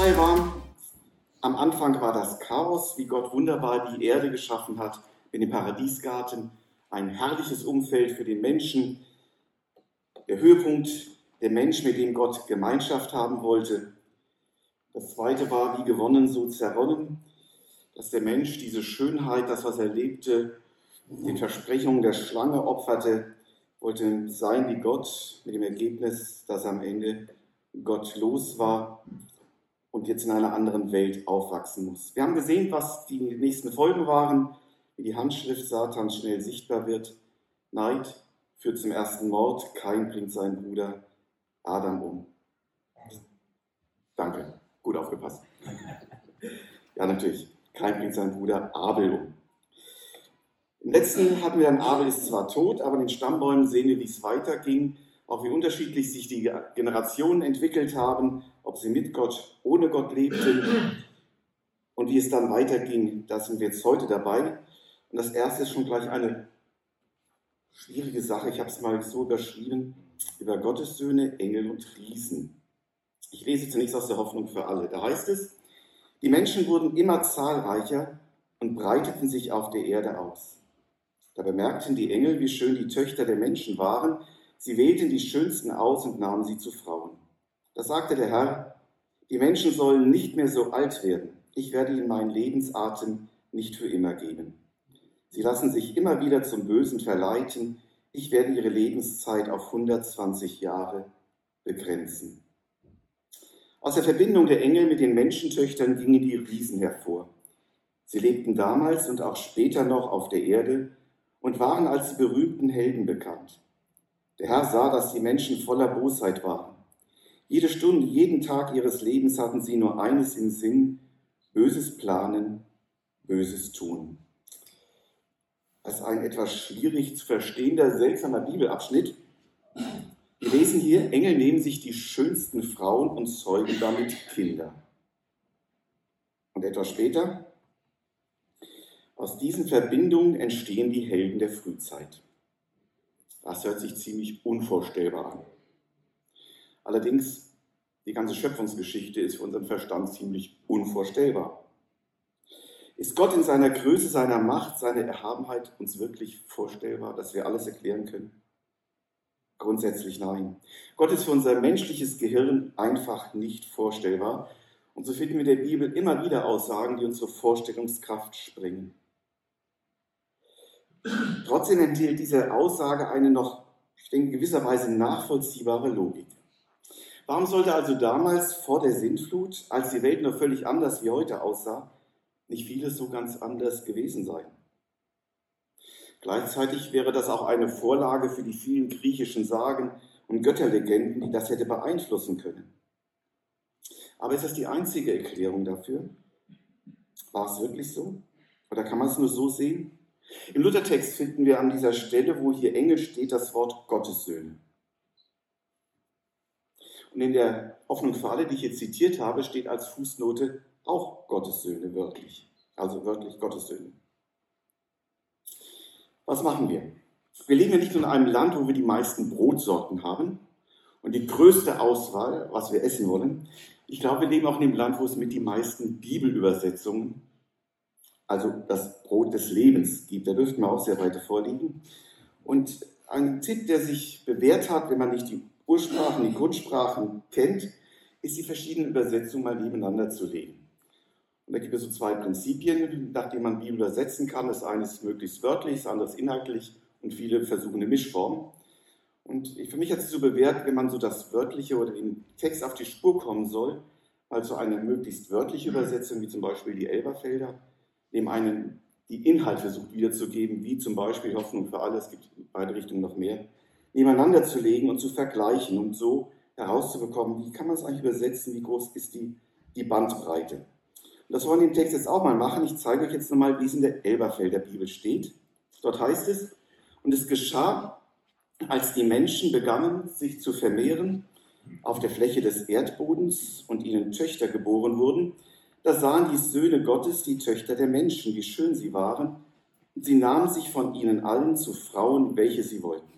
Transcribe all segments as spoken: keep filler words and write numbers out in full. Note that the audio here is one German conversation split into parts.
Israel war, am Anfang war das Chaos, wie Gott wunderbar die Erde geschaffen hat, in dem Paradiesgarten, ein herrliches Umfeld für den Menschen, der Höhepunkt, der Mensch, mit dem Gott Gemeinschaft haben wollte. Das zweite war, wie gewonnen, so zerronnen, dass der Mensch diese Schönheit, das, was er lebte, den Versprechungen der Schlange opferte, wollte sein wie Gott, mit dem Ergebnis, dass er am Ende gottlos war und jetzt in einer anderen Welt aufwachsen muss. Wir haben gesehen, was die nächsten Folgen waren, wie die Handschrift Satans schnell sichtbar wird. Neid führt zum ersten Mord, Kain bringt seinen Bruder Adam um. Danke, gut aufgepasst. Ja, natürlich, Kain bringt seinen Bruder Abel um. Im letzten hatten wir dann, Abel ist zwar tot, aber in den Stammbäumen sehen wir, wie es weiterging, auch wie unterschiedlich sich die Generationen entwickelt haben, ob sie mit Gott, ohne Gott lebten und wie es dann weiterging. Da sind wir jetzt heute dabei. Und das erste ist schon gleich eine schwierige Sache. Ich habe es mal so überschrieben, über Gottes Söhne, Engel und Riesen. Ich lese zunächst aus der Hoffnung für alle. Da heißt es, die Menschen wurden immer zahlreicher und breiteten sich auf der Erde aus. Da bemerkten die Engel, wie schön die Töchter der Menschen waren. Sie wählten die schönsten aus und nahmen sie zu Frauen. Da sagte der Herr, die Menschen sollen nicht mehr so alt werden. Ich werde ihnen meinen Lebensatem nicht für immer geben. Sie lassen sich immer wieder zum Bösen verleiten. Ich werde ihre Lebenszeit auf hundertzwanzig Jahre begrenzen. Aus der Verbindung der Engel mit den Menschentöchtern gingen die Riesen hervor. Sie lebten damals und auch später noch auf der Erde und waren als die berühmten Helden bekannt. Der Herr sah, dass die Menschen voller Bosheit waren. Jede Stunde, jeden Tag ihres Lebens hatten sie nur eines im Sinn, Böses planen, Böses tun. Das ist ein etwas schwierig zu verstehender, seltsamer Bibelabschnitt. Wir lesen hier, Engel nehmen sich die schönsten Frauen und zeugen damit Kinder. Und etwas später, aus diesen Verbindungen entstehen die Helden der Frühzeit. Das hört sich ziemlich unvorstellbar an. Allerdings, die ganze Schöpfungsgeschichte ist für unseren Verstand ziemlich unvorstellbar. Ist Gott in seiner Größe, seiner Macht, seiner Erhabenheit uns wirklich vorstellbar, dass wir alles erklären können? Grundsätzlich nein. Gott ist für unser menschliches Gehirn einfach nicht vorstellbar. Und so finden wir in der Bibel immer wieder Aussagen, die unsere Vorstellungskraft sprengen. Trotzdem enthält diese Aussage eine noch, ich denke, gewisserweise nachvollziehbare Logik. Warum sollte also damals vor der Sintflut, als die Welt noch völlig anders wie heute aussah, nicht vieles so ganz anders gewesen sein? Gleichzeitig wäre das auch eine Vorlage für die vielen griechischen Sagen und Götterlegenden, die das hätte beeinflussen können. Aber ist das die einzige Erklärung dafür? War es wirklich so? Oder kann man es nur so sehen? Im Luthertext finden wir an dieser Stelle, wo hier Engel steht, das Wort Gottessöhne. Und in der Hoffnung für alle, die ich jetzt zitiert habe, steht als Fußnote auch Gottessöhne wörtlich. Also wörtlich Gottessöhne. Was machen wir? Wir leben ja nicht nur in einem Land, wo wir die meisten Brotsorten haben und die größte Auswahl, was wir essen wollen. Ich glaube, wir leben auch in einem Land, wo es mit die meisten Bibelübersetzungen, also das Brot des Lebens gibt. Da dürften wir auch sehr weit vorliegen. Und ein Tipp, der sich bewährt hat, wenn man nicht die Ursprachen, die Grundsprachen kennt, ist, die verschiedenen Übersetzungen mal nebeneinander zu legen. Und da gibt es so zwei Prinzipien, nach denen man Bibel übersetzen kann. Das eine ist möglichst wörtlich, das andere ist inhaltlich und viele versuchen eine Mischform. Und für mich hat es sich so bewährt, wenn man so das Wörtliche oder den Text auf die Spur kommen soll, also eine möglichst wörtliche Übersetzung, wie zum Beispiel die Elberfelder, dem einen die Inhalt versucht wiederzugeben, wie zum Beispiel Hoffnung für alle, es gibt in beide Richtungen noch mehr, nebeneinander zu legen und zu vergleichen und so herauszubekommen, wie kann man es eigentlich übersetzen, wie groß ist die, die Bandbreite. Und das wollen wir im Text jetzt auch mal machen. Ich zeige euch jetzt nochmal, wie es in der Elberfelder Bibel steht. Dort heißt es, und es geschah, als die Menschen begannen, sich zu vermehren auf der Fläche des Erdbodens und ihnen Töchter geboren wurden, da sahen die Söhne Gottes die Töchter der Menschen, wie schön sie waren, und sie nahmen sich von ihnen allen zu Frauen, welche sie wollten.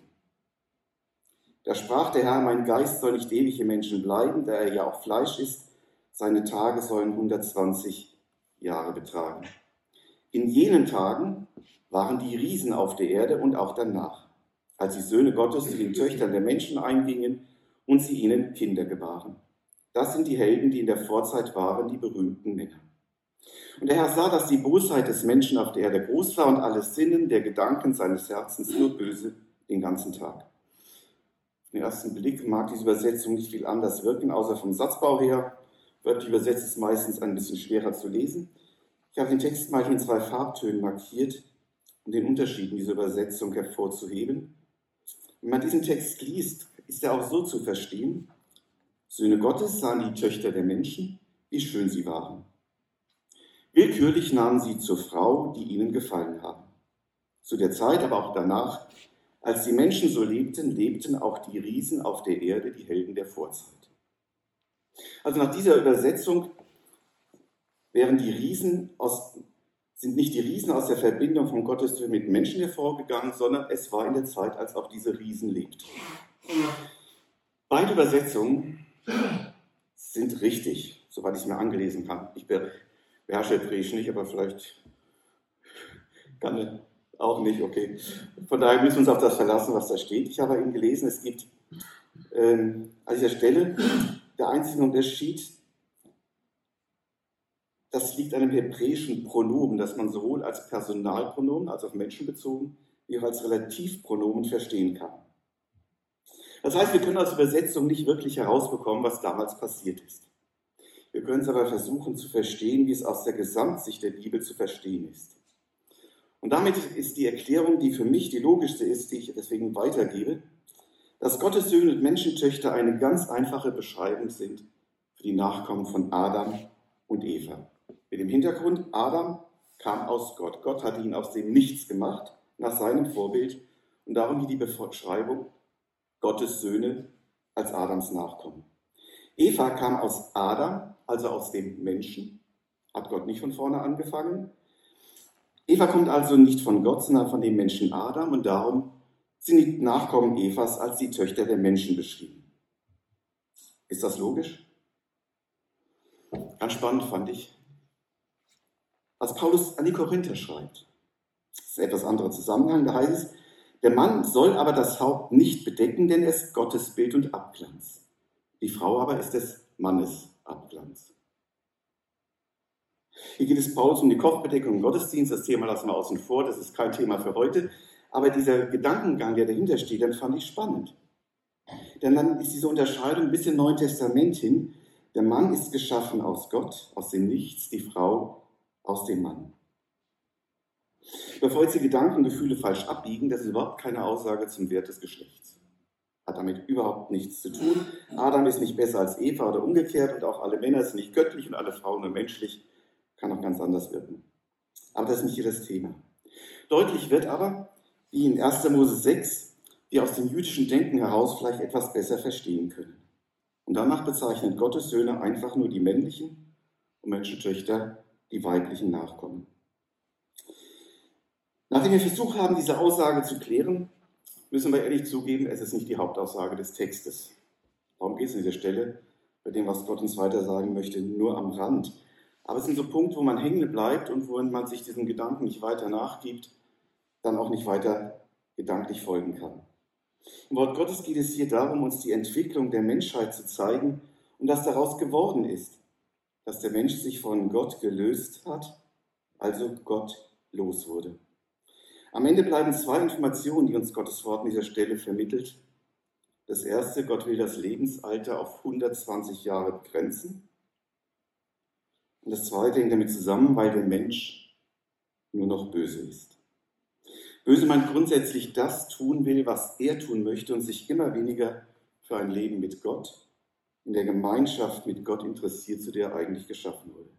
Da sprach der Herr, mein Geist soll nicht ewig im Menschen bleiben, da er ja auch Fleisch ist, Seine Tage sollen hundertzwanzig Jahre betragen. In jenen Tagen waren die Riesen auf der Erde und auch danach, als die Söhne Gottes zu den Töchtern der Menschen eingingen und sie ihnen Kinder gebaren. Das sind die Helden, die in der Vorzeit waren, die berühmten Männer. Und der Herr sah, dass die Bosheit des Menschen auf der Erde groß war und alles Sinnen der Gedanken seines Herzens nur böse den ganzen Tag. Auf den ersten Blick mag diese Übersetzung nicht viel anders wirken, außer vom Satzbau her. Wörtlich übersetzt ist meistens ein bisschen schwerer zu lesen. Ich habe den Text mal in zwei Farbtönen markiert, um den Unterschied in dieser Übersetzung hervorzuheben. Wenn man diesen Text liest, ist er auch so zu verstehen: Söhne Gottes sahen die Töchter der Menschen, wie schön sie waren. Willkürlich nahmen sie zur Frau, die ihnen gefallen haben. Zu der Zeit, aber auch danach, als die Menschen so lebten, lebten auch die Riesen auf der Erde, die Helden der Vorzeit. Also nach dieser Übersetzung wären die Riesen aus, sind nicht die Riesen aus der Verbindung von Gottes mit Menschen hervorgegangen, sondern es war in der Zeit, als auch diese Riesen lebten. Beide Übersetzungen sind richtig, soweit ich es mir angelesen kann. Ich beherrsche Hebräisch nicht, aber vielleicht kann ich auch nicht, okay. Von daher müssen wir uns auf das verlassen, was da steht. Ich habe eben gelesen, es gibt ähm, an dieser Stelle der einzige Unterschied, das liegt an dem hebräischen Pronomen, das man sowohl als Personalpronomen, also auf Menschen bezogen, wie auch als Relativpronomen verstehen kann. Das heißt, wir können als Übersetzung nicht wirklich herausbekommen, was damals passiert ist. Wir können es aber versuchen zu verstehen, wie es aus der Gesamtsicht der Bibel zu verstehen ist. Und damit ist die Erklärung, die für mich die logischste ist, die ich deswegen weitergebe, dass Gottes Söhne und Menschentöchter eine ganz einfache Beschreibung sind für die Nachkommen von Adam und Eva. Mit dem Hintergrund, Adam kam aus Gott. Gott hatte ihn aus dem Nichts gemacht, nach seinem Vorbild. Und darum hier die Beschreibung Gottes Söhne als Adams Nachkommen. Eva kam aus Adam, also aus dem Menschen. Hat Gott nicht von vorne angefangen. Eva kommt also nicht von Gott, sondern von dem Menschen Adam. Und darum sind die Nachkommen Evas als die Töchter der Menschen beschrieben. Ist das logisch? Ganz spannend fand ich, was Paulus an die Korinther schreibt. Das ist ein etwas anderer Zusammenhang. Da heißt es, der Mann soll aber das Haupt nicht bedecken, denn er ist Gottes Bild und Abglanz. Die Frau aber ist des Mannes Abglanz. Hier geht es Paulus um die Kopfbedeckung im Gottesdienst. Das Thema lassen wir außen vor, das ist kein Thema für heute. Aber dieser Gedankengang, der dahinter steht, den fand ich spannend. Denn dann ist diese Unterscheidung bis im Neuen Testament hin: Der Mann ist geschaffen aus Gott, aus dem Nichts, die Frau aus dem Mann. Bevor jetzt die Gedanken und Gefühle falsch abbiegen, das ist überhaupt keine Aussage zum Wert des Geschlechts. Hat damit überhaupt nichts zu tun. Adam ist nicht besser als Eva oder umgekehrt und auch alle Männer sind nicht göttlich und alle Frauen nur menschlich. Kann auch ganz anders wirken. Aber das ist nicht hier das Thema. Deutlich wird aber, wie in erster Mose sechs, wir aus dem jüdischen Denken heraus vielleicht etwas besser verstehen können. Und danach bezeichnet Gottes Söhne einfach nur die männlichen und Menschentöchter die weiblichen Nachkommen. Nachdem wir versucht haben, diese Aussage zu klären, müssen wir ehrlich zugeben, es ist nicht die Hauptaussage des Textes. Darum geht es an dieser Stelle, bei dem, was Gott uns weiter sagen möchte, nur am Rand. Aber es sind so Punkte, wo man hängen bleibt und wo man sich diesen Gedanken nicht weiter nachgibt, dann auch nicht weiter gedanklich folgen kann. Im Wort Gottes geht es hier darum, uns die Entwicklung der Menschheit zu zeigen und was daraus geworden ist, dass der Mensch sich von Gott gelöst hat, also Gott los wurde. Am Ende bleiben zwei Informationen, die uns Gottes Wort an dieser Stelle vermittelt. Das erste, Gott will das Lebensalter auf hundertzwanzig Jahre begrenzen. Und das zweite hängt damit zusammen, weil der Mensch nur noch böse ist. Böse meint grundsätzlich das tun will, was er tun möchte und sich immer weniger für ein Leben mit Gott, in der Gemeinschaft mit Gott interessiert, zu der er eigentlich geschaffen wurde.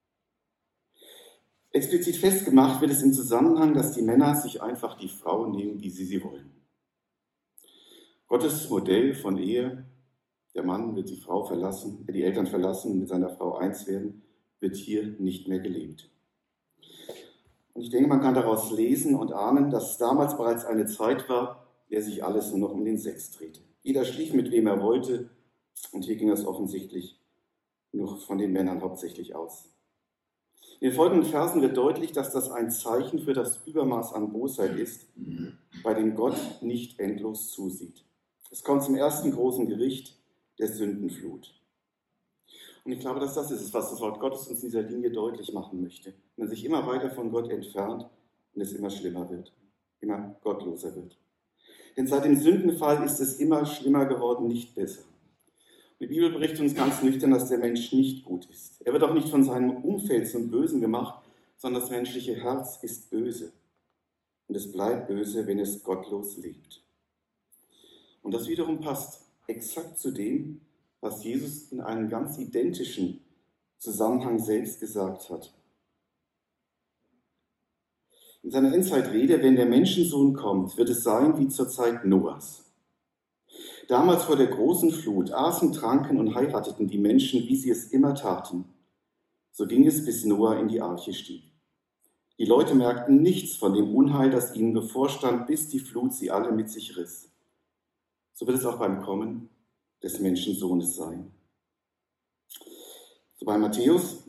Explizit festgemacht wird es im Zusammenhang, dass die Männer sich einfach die Frau nehmen, wie sie sie wollen. Gottes Modell von Ehe, der Mann wird die Frau verlassen, wird die Eltern verlassen und mit seiner Frau eins werden, wird hier nicht mehr gelebt. Und ich denke, man kann daraus lesen und ahnen, dass es damals bereits eine Zeit war, in der sich alles nur noch um den Sex drehte. Jeder schlief mit wem er wollte und hier ging es offensichtlich nur von den Männern hauptsächlich aus. In den folgenden Versen wird deutlich, dass das ein Zeichen für das Übermaß an Bosheit ist, bei dem Gott nicht endlos zusieht. Es kommt zum ersten großen Gericht, der Sündenflut. Und ich glaube, dass das ist, was das Wort Gottes uns in dieser Linie deutlich machen möchte. Wenn man sich immer weiter von Gott entfernt und es immer schlimmer wird, immer gottloser wird. Denn seit dem Sündenfall ist es immer schlimmer geworden, nicht besser. Die Bibel berichtet uns ganz nüchtern, dass der Mensch nicht gut ist. Er wird auch nicht von seinem Umfeld zum Bösen gemacht, sondern das menschliche Herz ist böse. Und es bleibt böse, wenn es gottlos lebt. Und das wiederum passt exakt zu dem, was Jesus in einem ganz identischen Zusammenhang selbst gesagt hat. In seiner Endzeitrede, wenn der Menschensohn kommt, wird es sein wie zur Zeit Noahs. Damals vor der großen Flut aßen, tranken und heirateten die Menschen, wie sie es immer taten. So ging es, bis Noah in die Arche stieg. Die Leute merkten nichts von dem Unheil, das ihnen bevorstand, bis die Flut sie alle mit sich riss. So wird es auch beim Kommen des Menschensohnes sein. So bei Matthäus,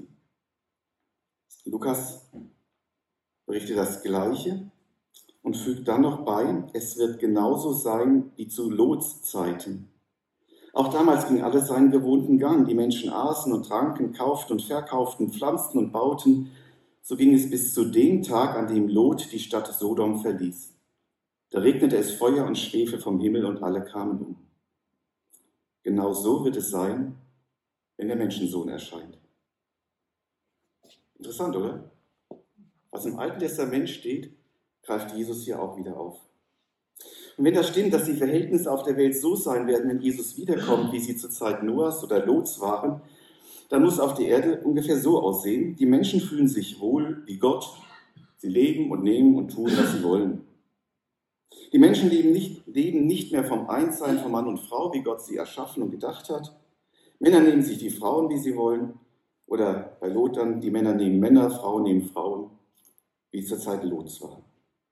Lukas berichtet das Gleiche und fügt dann noch bei, es wird genauso sein wie zu Lots Zeiten. Auch damals ging alles seinen gewohnten Gang. Die Menschen aßen und tranken, kauften und verkauften, pflanzten und bauten. So ging es bis zu dem Tag, an dem Lot die Stadt Sodom verließ. Da regnete es Feuer und Schwefel vom Himmel und alle kamen um. Genau so wird es sein, wenn der Menschensohn erscheint. Interessant, oder? Was im Alten Testament steht, greift Jesus hier auch wieder auf. Und wenn das stimmt, dass die Verhältnisse auf der Welt so sein werden, wenn Jesus wiederkommt, wie sie zur Zeit Noahs oder Lots waren, dann muss auf der Erde ungefähr so aussehen: Die Menschen fühlen sich wohl wie Gott. Sie leben und nehmen und tun, was sie wollen. Die Menschen leben nicht, leben nicht mehr vom Einssein von Mann und Frau, wie Gott sie erschaffen und gedacht hat. Männer nehmen sich die Frauen, wie sie wollen. Oder bei Lot dann, die Männer nehmen Männer, Frauen nehmen Frauen, wie es zur Zeit Lots war.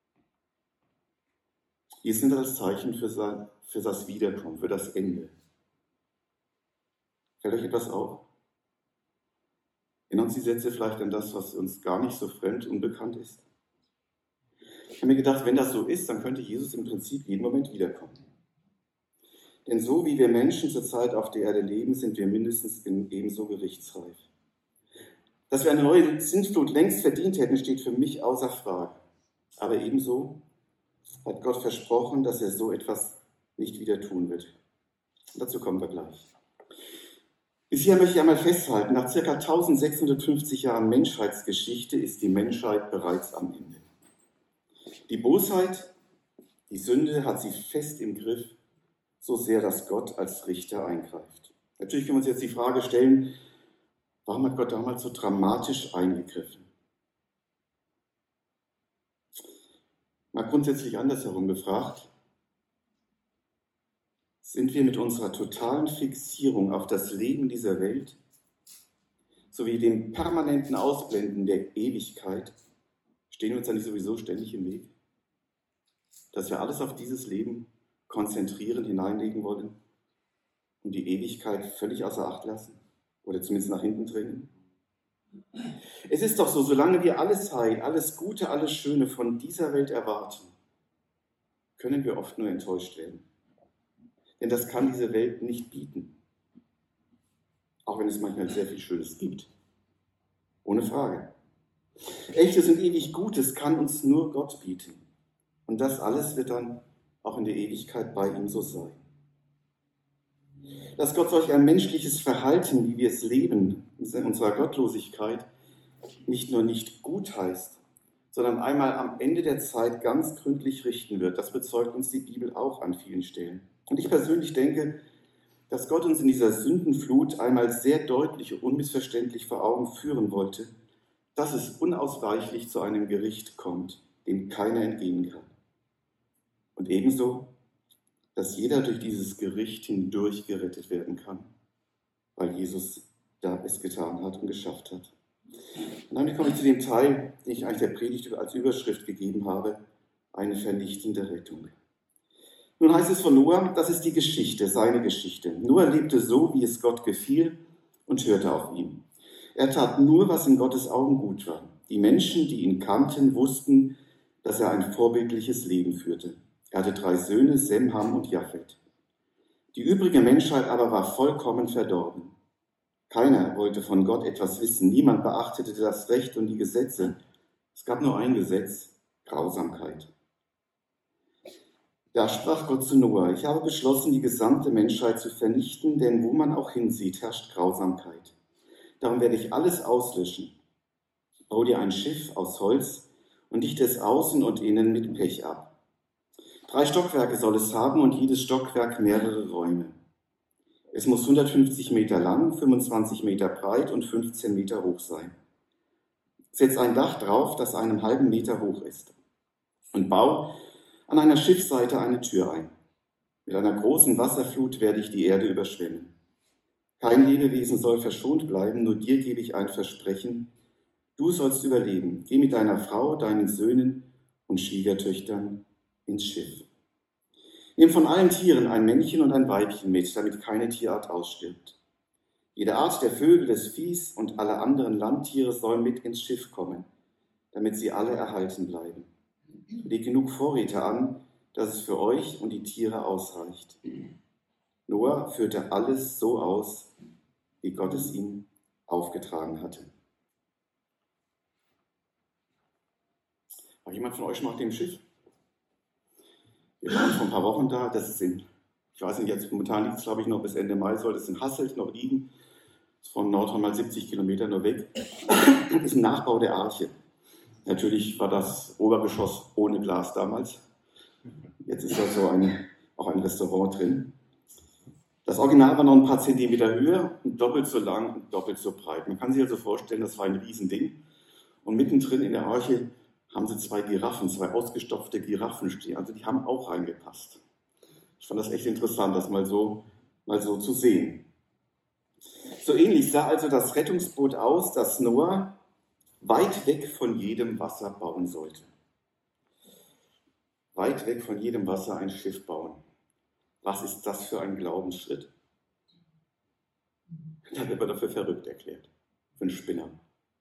Hier sind das Zeichen für, sein, für das Wiederkommen, für das Ende. Fällt euch etwas auf? Erinnern uns die Sätze vielleicht an das, was uns gar nicht so fremd, unbekannt ist? Ich habe mir gedacht, wenn das so ist, dann könnte Jesus im Prinzip jeden Moment wiederkommen. Denn so wie wir Menschen zurzeit auf der Erde leben, sind wir mindestens ebenso gerichtsreif. Dass wir eine neue Sintflut längst verdient hätten, steht für mich außer Frage. Aber ebenso hat Gott versprochen, dass er so etwas nicht wieder tun wird. Und dazu kommen wir gleich. Bisher möchte ich einmal festhalten, nach ca. eintausendsechshundertfünfzig Jahren Menschheitsgeschichte ist die Menschheit bereits am Ende. Die Bosheit, die Sünde hat sie fest im Griff, so sehr, dass Gott als Richter eingreift. Natürlich können wir uns jetzt die Frage stellen, warum hat Gott damals so dramatisch eingegriffen? Mal grundsätzlich andersherum gefragt, sind wir mit unserer totalen Fixierung auf das Leben dieser Welt sowie dem permanenten Ausblenden der Ewigkeit, stehen wir uns da nicht sowieso ständig im Weg? Dass wir alles auf dieses Leben konzentrieren, hineinlegen wollen und die Ewigkeit völlig außer Acht lassen oder zumindest nach hinten drängen? Es ist doch so, solange wir alles Heil, alles Gute, alles Schöne von dieser Welt erwarten, können wir oft nur enttäuscht werden. Denn das kann diese Welt nicht bieten. Auch wenn es manchmal sehr viel Schönes gibt. Ohne Frage. Echtes und ewig Gutes kann uns nur Gott bieten. Und das alles wird dann auch in der Ewigkeit bei ihm so sein. Dass Gott solch ein menschliches Verhalten, wie wir es leben, in unserer Gottlosigkeit, nicht nur nicht gut heißt, sondern einmal am Ende der Zeit ganz gründlich richten wird, das bezeugt uns die Bibel auch an vielen Stellen. Und ich persönlich denke, dass Gott uns in dieser Sündenflut einmal sehr deutlich und unmissverständlich vor Augen führen wollte, dass es unausweichlich zu einem Gericht kommt, dem keiner entgehen kann. Und ebenso, dass jeder durch dieses Gericht hindurch gerettet werden kann, weil Jesus da es getan hat und geschafft hat. Und damit komme ich zu dem Teil, den ich eigentlich der Predigt als Überschrift gegeben habe, eine vernichtende Rettung. Nun heißt es von Noah, das ist die Geschichte, seine Geschichte. Noah lebte so, wie es Gott gefiel, und hörte auf ihn. Er tat nur, was in Gottes Augen gut war. Die Menschen, die ihn kannten, wussten, dass er ein vorbildliches Leben führte. Er hatte drei Söhne, Sem, Ham und Japhet. Die übrige Menschheit aber war vollkommen verdorben. Keiner wollte von Gott etwas wissen. Niemand beachtete das Recht und die Gesetze. Es gab nur ein Gesetz: Grausamkeit. Da sprach Gott zu Noah: Ich habe beschlossen, die gesamte Menschheit zu vernichten, denn wo man auch hinsieht, herrscht Grausamkeit. Darum werde ich alles auslöschen. Bau dir ein Schiff aus Holz und dichte es außen und innen mit Pech ab. Drei Stockwerke soll es haben und jedes Stockwerk mehrere Räume. Es muss hundertfünfzig Meter lang, fünfundzwanzig Meter breit und fünfzehn Meter hoch sein. Setz ein Dach drauf, das einen halben Meter hoch ist. Und bau an einer Schiffsseite eine Tür ein. Mit einer großen Wasserflut werde ich die Erde überschwemmen. Kein Lebewesen soll verschont bleiben, nur dir gebe ich ein Versprechen. Du sollst überleben. Geh mit deiner Frau, deinen Söhnen und Schwiegertöchtern ins Schiff. Nimm von allen Tieren ein Männchen und ein Weibchen mit, damit keine Tierart ausstirbt. Jede Art der Vögel, des Viehs und alle anderen Landtiere sollen mit ins Schiff kommen, damit sie alle erhalten bleiben. Legt genug Vorräte an, dass es für euch und die Tiere ausreicht. Noah führte alles so aus, wie Gott es ihm aufgetragen hatte. War jemand von euch schon mal auf dem Schiff? Wir waren vor ein paar Wochen da. Das ist in, ich weiß nicht, jetzt momentan liegt es, glaube ich, noch bis Ende Mai, soll es in Hasselt noch liegen. Das ist von Nordhorn mal siebzig Kilometer nur weg. Das ist ein Nachbau der Arche. Natürlich war das Obergeschoss ohne Glas damals. Jetzt ist da so ein, auch ein Restaurant drin. Das Original war noch ein paar Zentimeter höher und doppelt so lang und doppelt so breit. Man kann sich also vorstellen, das war ein Riesending. Und mittendrin in der Arche haben sie zwei Giraffen, zwei ausgestopfte Giraffen stehen. Also die haben auch reingepasst. Ich fand das echt interessant, das mal so, mal so zu sehen. So ähnlich sah also das Rettungsboot aus, das Noah weit weg von jedem Wasser bauen sollte. Weit weg von jedem Wasser ein Schiff bauen. Was ist das für ein Glaubensschritt? Da wird man dafür verrückt erklärt. Für einen Spinner.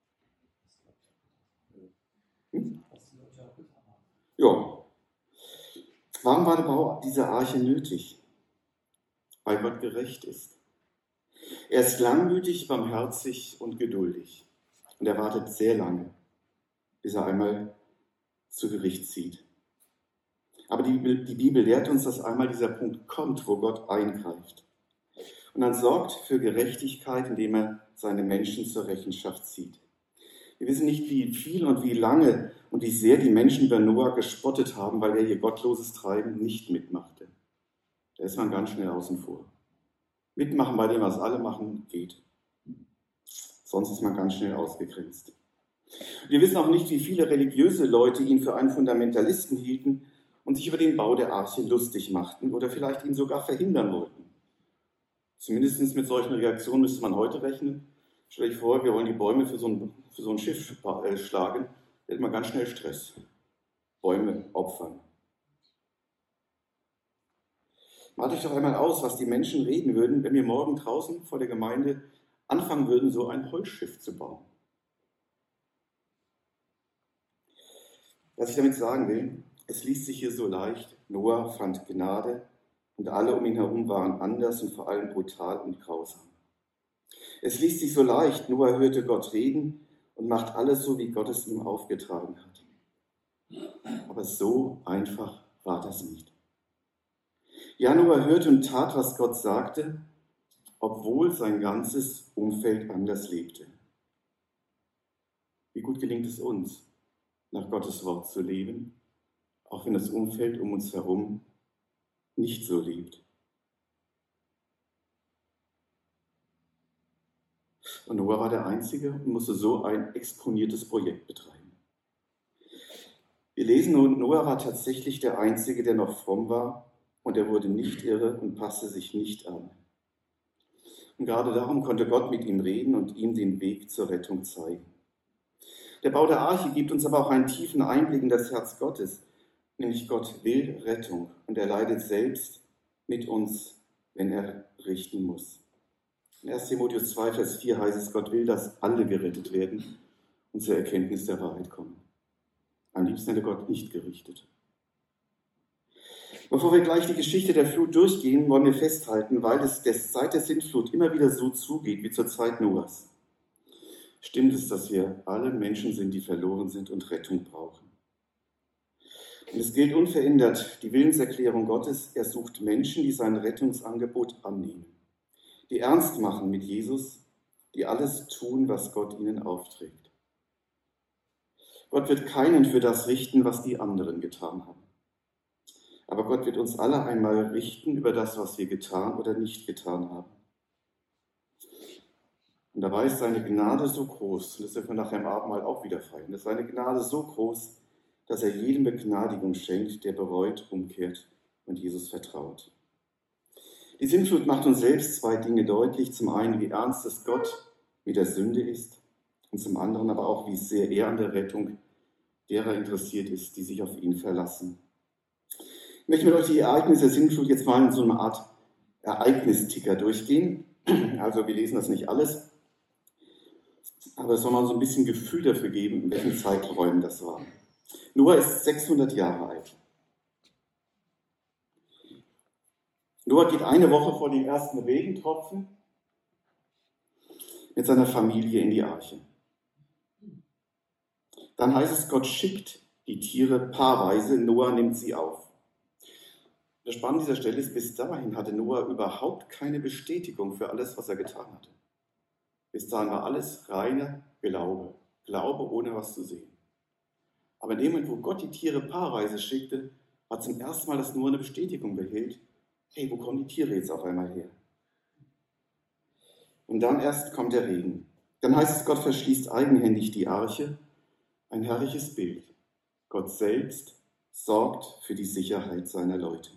Hm? Ja. Warum war der Bau dieser Arche nötig? Weil Gott gerecht ist. Er ist langmütig, barmherzig und geduldig. Und er wartet sehr lange, bis er einmal zu Gericht zieht. Aber die Bibel, die Bibel lehrt uns, dass einmal dieser Punkt kommt, wo Gott eingreift. Und dann sorgt für Gerechtigkeit, indem er seine Menschen zur Rechenschaft zieht. Wir wissen nicht, wie viel und wie lange und wie sehr die Menschen über Noah gespottet haben, weil er ihr gottloses Treiben nicht mitmachte. Da ist man ganz schnell außen vor. Mitmachen bei dem, was alle machen, geht. Sonst ist man ganz schnell ausgegrenzt. Wir wissen auch nicht, wie viele religiöse Leute ihn für einen Fundamentalisten hielten und sich über den Bau der Arche lustig machten oder vielleicht ihn sogar verhindern wollten. Zumindest mit solchen Reaktionen müsste man heute rechnen. Stell dich vor, wir wollen die Bäume für so ein, für so ein Schiff schlagen, da hätte man ganz schnell Stress. Bäume opfern. Malt euch doch einmal aus, was die Menschen reden würden, wenn wir morgen draußen vor der Gemeinde anfangen würden, so ein Holzschiff zu bauen. Was ich damit sagen will, es liest sich hier so leicht, Noah fand Gnade und alle um ihn herum waren anders und vor allem brutal und grausam. Es liest sich so leicht, Noah hörte Gott reden und macht alles so, wie Gott es ihm aufgetragen hat. Aber so einfach war das nicht. Ja, Noah hörte und tat, was Gott sagte, obwohl sein ganzes Umfeld anders lebte. Wie gut gelingt es uns, nach Gottes Wort zu leben, auch wenn das Umfeld um uns herum nicht so lebt. Und Noah war der Einzige und musste so ein exponiertes Projekt betreiben. Wir lesen nun, Noah war tatsächlich der Einzige, der noch fromm war, und er wurde nicht irre und passte sich nicht an. Und gerade darum konnte Gott mit ihm reden und ihm den Weg zur Rettung zeigen. Der Bau der Arche gibt uns aber auch einen tiefen Einblick in das Herz Gottes, nämlich Gott will Rettung und er leidet selbst mit uns, wenn er richten muss. In erster Timotheus zwei, Vers vier heißt es, Gott will, dass alle gerettet werden und zur Erkenntnis der Wahrheit kommen. Am liebsten hätte Gott nicht gerichtet. Bevor wir gleich die Geschichte der Flut durchgehen, wollen wir festhalten, weil es seit der Sintflut immer wieder so zugeht wie zur Zeit Noahs. Stimmt es, dass wir alle Menschen sind, die verloren sind und Rettung brauchen. Und es gilt unverändert die Willenserklärung Gottes, er sucht Menschen, die sein Rettungsangebot annehmen, die ernst machen mit Jesus, die alles tun, was Gott ihnen aufträgt. Gott wird keinen für das richten, was die anderen getan haben. Aber Gott wird uns alle einmal richten über das, was wir getan oder nicht getan haben. Und dabei ist seine Gnade so groß, und das wird man nachher im Abendmahl auch wieder feiern, ist seine Gnade so groß, dass er jedem Begnadigung schenkt, der bereut, umkehrt und Jesus vertraut. Die Sintflut macht uns selbst zwei Dinge deutlich. Zum einen, wie ernst es Gott mit der Sünde ist, und zum anderen aber auch, wie sehr er an der Rettung derer interessiert ist, die sich auf ihn verlassen. Ich möchte mit euch die Ereignisse der Sintflut jetzt mal in so einer Art Ereignisticker durchgehen. Also wir lesen das nicht alles, aber es soll mal so ein bisschen Gefühl dafür geben, in welchen Zeiträumen das war. Noah ist sechshundert Jahre alt. Noah geht eine Woche vor dem ersten Regentropfen mit seiner Familie in die Arche. Dann heißt es, Gott schickt die Tiere paarweise, Noah nimmt sie auf. Das Spannende dieser Stelle ist, bis dahin hatte Noah überhaupt keine Bestätigung für alles, was er getan hatte. Bis dahin war alles reiner Glaube, Glaube ohne was zu sehen. Aber in dem Moment, wo Gott die Tiere paarweise schickte, hat zum ersten Mal das nur eine Bestätigung behält. Hey, wo kommen die Tiere jetzt auf einmal her? Und dann erst kommt der Regen. Dann heißt es, Gott verschließt eigenhändig die Arche. Ein herrliches Bild. Gott selbst sorgt für die Sicherheit seiner Leute.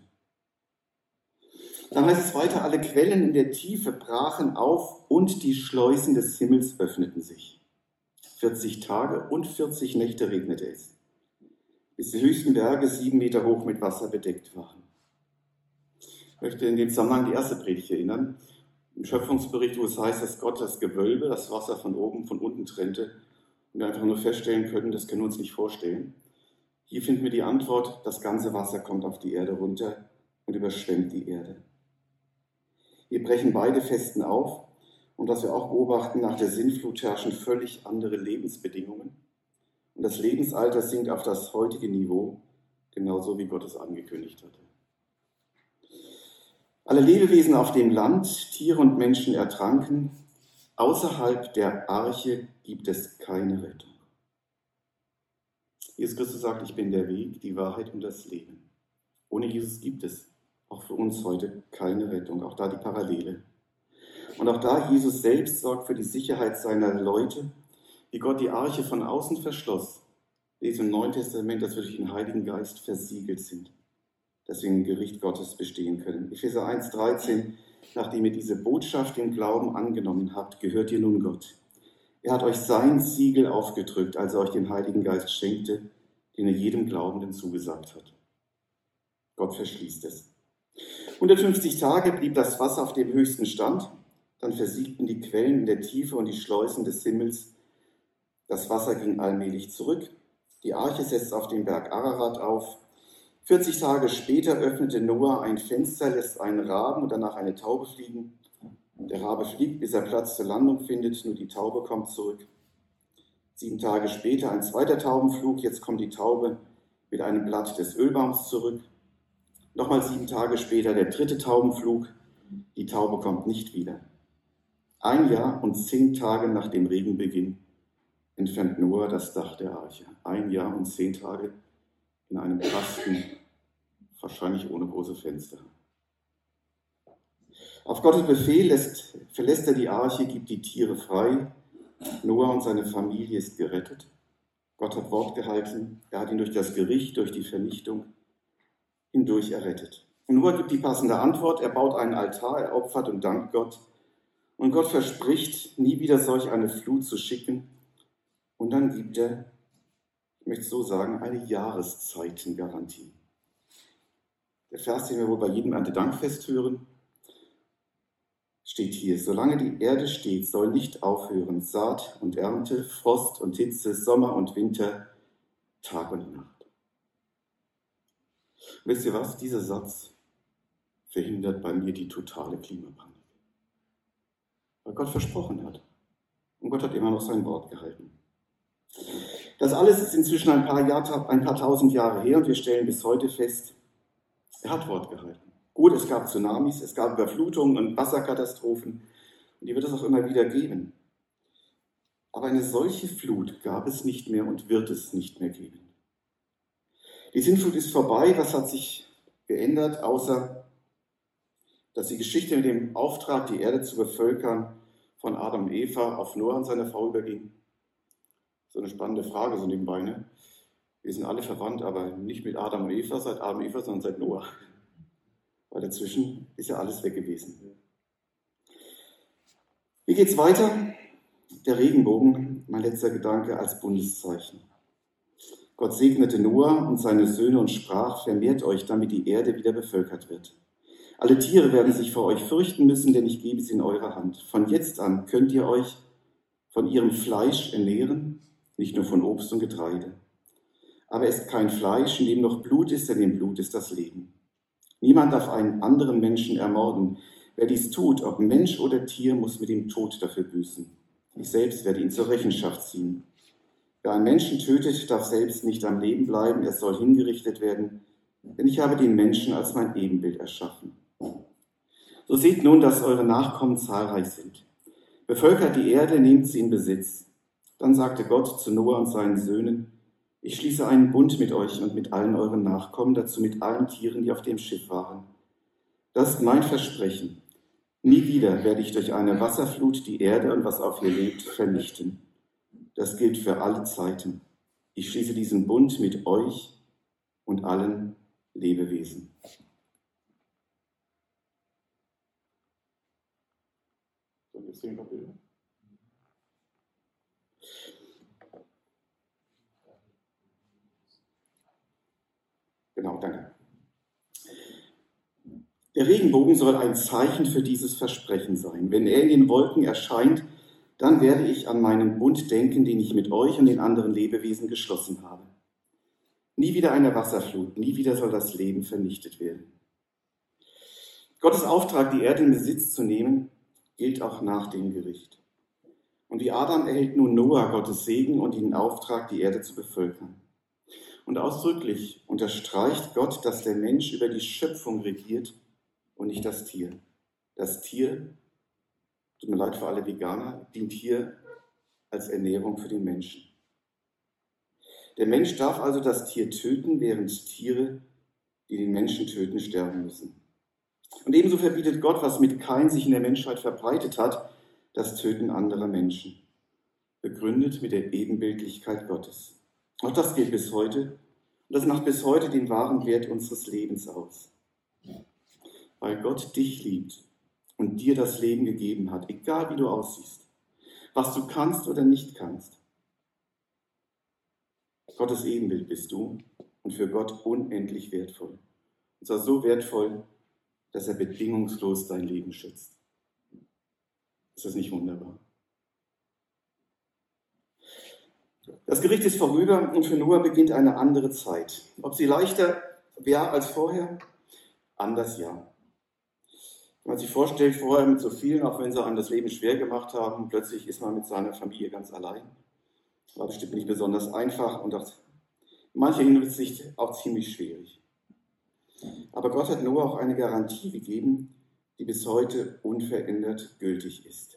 Dann heißt es weiter, alle Quellen in der Tiefe brachen auf und die Schleusen des Himmels öffneten sich. vierzig Tage und vierzig Nächte regnete es, bis die höchsten Berge sieben Meter hoch mit Wasser bedeckt waren. Ich möchte in dem Zusammenhang die erste Predigt erinnern. Im Schöpfungsbericht, wo es heißt, dass Gott das Gewölbe, das Wasser von oben, von unten trennte und wir einfach nur feststellen können, das können wir uns nicht vorstellen. Hier finden wir die Antwort, das ganze Wasser kommt auf die Erde runter und überschwemmt die Erde. Wir brechen beide Festen auf und was wir auch beobachten, nach der Sintflut herrschen völlig andere Lebensbedingungen und das Lebensalter sinkt auf das heutige Niveau, genauso wie Gott es angekündigt hatte. Alle Lebewesen auf dem Land, Tiere und Menschen ertranken. Außerhalb der Arche gibt es keine Rettung. Jesus Christus sagt, ich bin der Weg, die Wahrheit und das Leben. Ohne Jesus gibt es auch für uns heute keine Rettung. Auch da die Parallele. Und auch da Jesus selbst sorgt für die Sicherheit seiner Leute, wie Gott die Arche von außen verschloss. Lesen im Neuen Testament, dass wir durch den Heiligen Geist versiegelt sind, dass wir im Gericht Gottes bestehen können. Epheser eins dreizehn, nachdem ihr diese Botschaft im Glauben angenommen habt, gehört ihr nun Gott. Er hat euch sein Siegel aufgedrückt, als er euch den Heiligen Geist schenkte, den er jedem Glaubenden zugesagt hat. Gott verschließt es. hundertfünfzig Tage blieb das Wasser auf dem höchsten Stand, dann versiegten die Quellen in der Tiefe und die Schleusen des Himmels. Das Wasser ging allmählich zurück. Die Arche setzte auf dem Berg Ararat auf. vierzig Tage später öffnete Noah ein Fenster, lässt einen Raben und danach eine Taube fliegen. Der Rabe fliegt, bis er Platz zur Landung findet, nur die Taube kommt zurück. Sieben Tage später ein zweiter Taubenflug, jetzt kommt die Taube mit einem Blatt des Ölbaums zurück. Nochmal sieben Tage später der dritte Taubenflug, die Taube kommt nicht wieder. Ein Jahr und zehn Tage nach dem Regenbeginn entfernt Noah das Dach der Arche. Ein Jahr und zehn Tage in einem Kasten, wahrscheinlich ohne große Fenster. Auf Gottes Befehl lässt, verlässt er die Arche, gibt die Tiere frei. Noah und seine Familie ist gerettet. Gott hat Wort gehalten. Er hat ihn durch das Gericht, durch die Vernichtung hindurch errettet. Und Noah gibt die passende Antwort. Er baut einen Altar, er opfert und dankt Gott. Und Gott verspricht, nie wieder solch eine Flut zu schicken. Und dann gibt er, ich möchte so sagen, eine Jahreszeitengarantie. Der Vers, den wir wohl bei jedem Erntedankfest hören, steht steht hier, solange die Erde steht, soll nicht aufhören Saat und Ernte, Frost und Hitze, Sommer und Winter, Tag und Nacht. Und wisst ihr was? Dieser Satz verhindert bei mir die totale Klimapanik. Weil Gott versprochen hat. Und Gott hat immer noch sein Wort gehalten. Das alles ist inzwischen ein paar, Jahr, ein paar tausend Jahre her und wir stellen bis heute fest, er hat Wort gehalten. Gut, es gab Tsunamis, es gab Überflutungen und Wasserkatastrophen und die wird es auch immer wieder geben. Aber eine solche Flut gab es nicht mehr und wird es nicht mehr geben. Die Sintflut ist vorbei. Was hat sich geändert, außer dass die Geschichte mit dem Auftrag, die Erde zu bevölkern, von Adam und Eva auf Noah und seine Frau überging? So eine spannende Frage, so nebenbei. Ne? Wir sind alle verwandt, aber nicht mit Adam und Eva, seit Adam und Eva, sondern seit Noah. Weil dazwischen ist ja alles weg gewesen. Wie geht's weiter? Der Regenbogen, mein letzter Gedanke, als Bundeszeichen. Gott segnete Noah und seine Söhne und sprach, vermehrt euch, damit die Erde wieder bevölkert wird. Alle Tiere werden sich vor euch fürchten müssen, denn ich gebe sie in eure Hand. Von jetzt an könnt ihr euch von ihrem Fleisch ernähren, nicht nur von Obst und Getreide. Aber esst kein Fleisch, in dem noch Blut ist, denn im Blut ist das Leben. Niemand darf einen anderen Menschen ermorden. Wer dies tut, ob Mensch oder Tier, muss mit dem Tod dafür büßen. Ich selbst werde ihn zur Rechenschaft ziehen. Wer einen Menschen tötet, darf selbst nicht am Leben bleiben, er soll hingerichtet werden, denn ich habe den Menschen als mein Ebenbild erschaffen. So seht nun, dass eure Nachkommen zahlreich sind. Bevölkert die Erde, nehmt sie in Besitz. Dann sagte Gott zu Noah und seinen Söhnen, ich schließe einen Bund mit euch und mit allen euren Nachkommen, dazu mit allen Tieren, die auf dem Schiff waren. Das ist mein Versprechen. Nie wieder werde ich durch eine Wasserflut die Erde und was auf ihr lebt vernichten. Das gilt für alle Zeiten. Ich schließe diesen Bund mit euch und allen Lebewesen. So, wir sehen noch Bilder. Genau, danke. Der Regenbogen soll ein Zeichen für dieses Versprechen sein. Wenn er in den Wolken erscheint, dann werde ich an meinen Bund denken, den ich mit euch und den anderen Lebewesen geschlossen habe. Nie wieder eine Wasserflut, nie wieder soll das Leben vernichtet werden. Gottes Auftrag, die Erde in Besitz zu nehmen, gilt auch nach dem Gericht. Und wie Adam erhält nun Noah Gottes Segen und den Auftrag, die Erde zu bevölkern. Und ausdrücklich unterstreicht Gott, dass der Mensch über die Schöpfung regiert und nicht das Tier. Das Tier, tut mir leid für alle Veganer, dient hier als Ernährung für den Menschen. Der Mensch darf also das Tier töten, während Tiere, die den Menschen töten, sterben müssen. Und ebenso verbietet Gott, was mit Kain sich in der Menschheit verbreitet hat, das Töten anderer Menschen, begründet mit der Ebenbildlichkeit Gottes. Auch das gilt bis heute und das macht bis heute den wahren Wert unseres Lebens aus. Weil Gott dich liebt und dir das Leben gegeben hat, egal wie du aussiehst, was du kannst oder nicht kannst. Gottes Ebenbild bist du und für Gott unendlich wertvoll. Und zwar so wertvoll, dass er bedingungslos dein Leben schützt. Ist das nicht wunderbar? Das Gericht ist vorüber und für Noah beginnt eine andere Zeit. Ob sie leichter wäre als vorher? Anders ja. Wenn man sich vorstellt, vorher mit so vielen, auch wenn sie einem das Leben schwer gemacht haben, plötzlich ist man mit seiner Familie ganz allein. War bestimmt nicht besonders einfach und auch in mancher Hinsicht auch ziemlich schwierig. Aber Gott hat Noah auch eine Garantie gegeben, die bis heute unverändert gültig ist.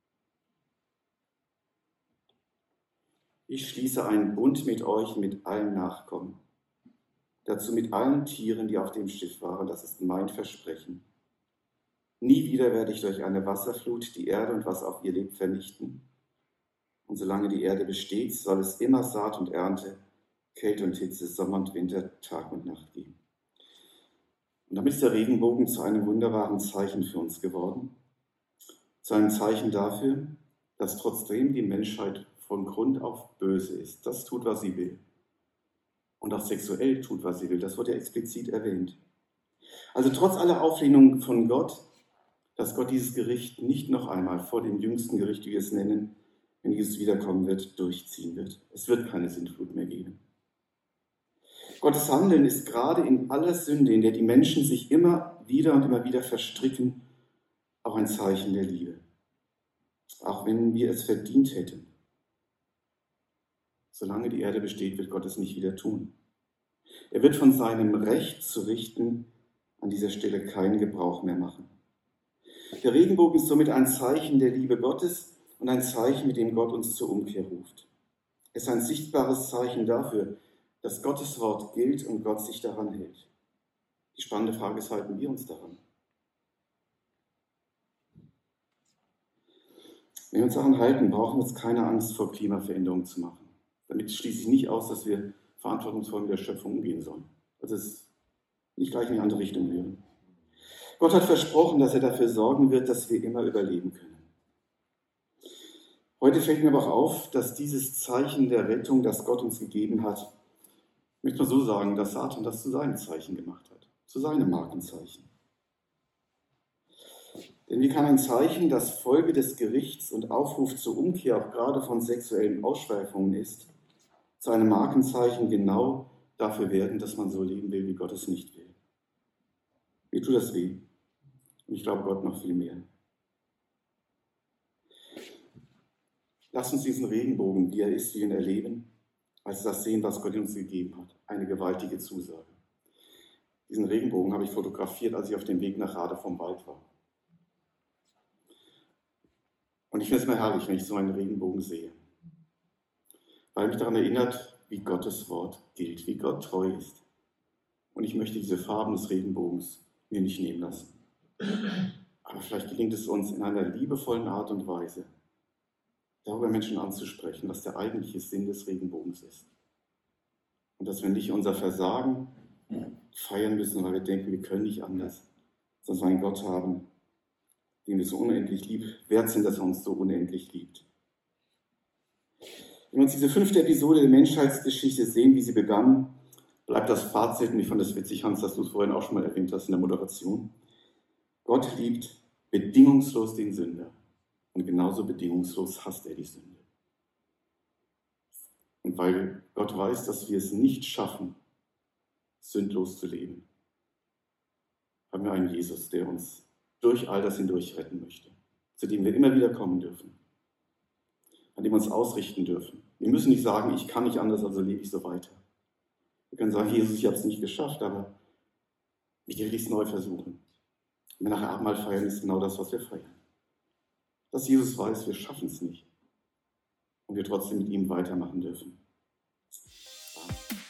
Ich schließe einen Bund mit euch, mit allen Nachkommen. Dazu mit allen Tieren, die auf dem Schiff waren. Das ist mein Versprechen. Nie wieder werde ich durch eine Wasserflut die Erde und was auf ihr lebt vernichten. Und solange die Erde besteht, soll es immer Saat und Ernte, Kälte und Hitze, Sommer und Winter, Tag und Nacht geben. Und damit ist der Regenbogen zu einem wunderbaren Zeichen für uns geworden. Zu einem Zeichen dafür, dass trotzdem die Menschheit von Grund auf böse ist. Das tut, was sie will. Und auch sexuell tut, was sie will. Das wird ja explizit erwähnt. Also trotz aller Auflehnung von Gott dass Gott dieses Gericht nicht noch einmal vor dem jüngsten Gericht, wie wir es nennen, wenn Jesus wiederkommen wird, durchziehen wird. Es wird keine Sintflut mehr geben. Gottes Handeln ist gerade in aller Sünde, in der die Menschen sich immer wieder und immer wieder verstricken, auch ein Zeichen der Liebe. Auch wenn wir es verdient hätten. Solange die Erde besteht, wird Gott es nicht wieder tun. Er wird von seinem Recht zu richten an dieser Stelle keinen Gebrauch mehr machen. Der Regenbogen ist somit ein Zeichen der Liebe Gottes und ein Zeichen, mit dem Gott uns zur Umkehr ruft. Es ist ein sichtbares Zeichen dafür, dass Gottes Wort gilt und Gott sich daran hält. Die spannende Frage ist, halten wir uns daran? Wenn wir uns daran halten, brauchen wir uns keine Angst vor Klimaveränderung zu machen. Damit schließe ich nicht aus, dass wir verantwortungsvoll mit der Schöpfung umgehen sollen. Also es ist nicht gleich in die andere Richtung wäre. Gott hat versprochen, dass er dafür sorgen wird, dass wir immer überleben können. Heute fällt mir aber auch auf, dass dieses Zeichen der Rettung, das Gott uns gegeben hat, ich möchte mal so sagen, dass Satan das zu seinem Zeichen gemacht hat, zu seinem Markenzeichen. Denn wie kann ein Zeichen, das Folge des Gerichts und Aufruf zur Umkehr auch gerade von sexuellen Ausschweifungen ist, zu einem Markenzeichen genau dafür werden, dass man so leben will, wie Gott es nicht will? Mir tut das weh. Und ich glaube Gott noch viel mehr. Lass uns diesen Regenbogen, wie er ist, wie wir ihn erleben, als das sehen, was Gott uns gegeben hat. Eine gewaltige Zusage. Diesen Regenbogen habe ich fotografiert, als ich auf dem Weg nach Rade vom Wald war. Und ich finde es mir herrlich, wenn ich so einen Regenbogen sehe. Weil mich daran erinnert, wie Gottes Wort gilt, wie Gott treu ist. Und ich möchte diese Farben des Regenbogens mir nicht nehmen lassen. Aber vielleicht gelingt es uns in einer liebevollen Art und Weise, darüber Menschen anzusprechen, was der eigentliche Sinn des Regenbogens ist. Und dass wir nicht unser Versagen feiern müssen, weil wir denken, wir können nicht anders, sondern einen Gott haben, den wir so unendlich lieb, wert sind, dass er uns so unendlich liebt. Wenn wir uns diese fünfte Episode der Menschheitsgeschichte sehen, wie sie begann, bleibt das Fazit, und ich fand das witzig, Hans, dass du es vorhin auch schon mal erwähnt hast in der Moderation. Gott liebt bedingungslos den Sünder und genauso bedingungslos hasst er die Sünde. Und weil Gott weiß, dass wir es nicht schaffen, sündlos zu leben, haben wir einen Jesus, der uns durch all das hindurch retten möchte, zu dem wir immer wieder kommen dürfen, an dem wir uns ausrichten dürfen. Wir müssen nicht sagen, ich kann nicht anders, also lebe ich so weiter. Wir können sagen, Jesus, ich habe es nicht geschafft, aber ich will es neu versuchen. Und wir nachher Abendmahl feiern, ist genau das, was wir feiern. Dass Jesus weiß, wir schaffen es nicht und wir trotzdem mit ihm weitermachen dürfen. Amen.